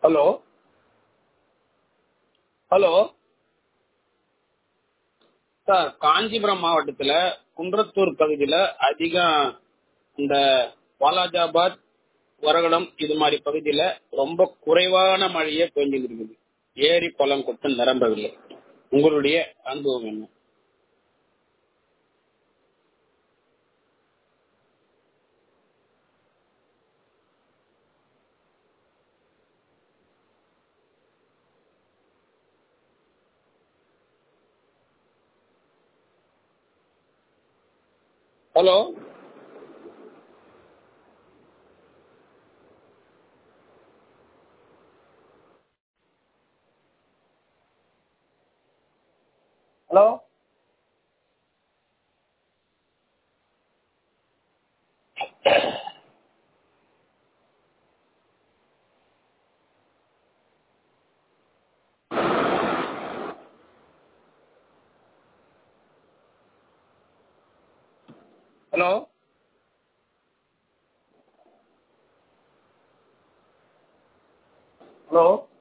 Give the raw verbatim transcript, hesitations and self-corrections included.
Hello hello sir, Kanchipuram மாவட்டத்தில் குன்றத்தூர் பகுதியில் அதிகம் இந்த வாலாஜாபாத், வரகுடம் இது மாதிரி பகுதியில் ரொம்ப குறைவான மழையே பெஞ்சுட்டு இருக்குது. ஏரி குளம் கொட்டு நிரம்பவில்லை. உங்களுடைய அனுபவம் என்ன? Hello hello hello hello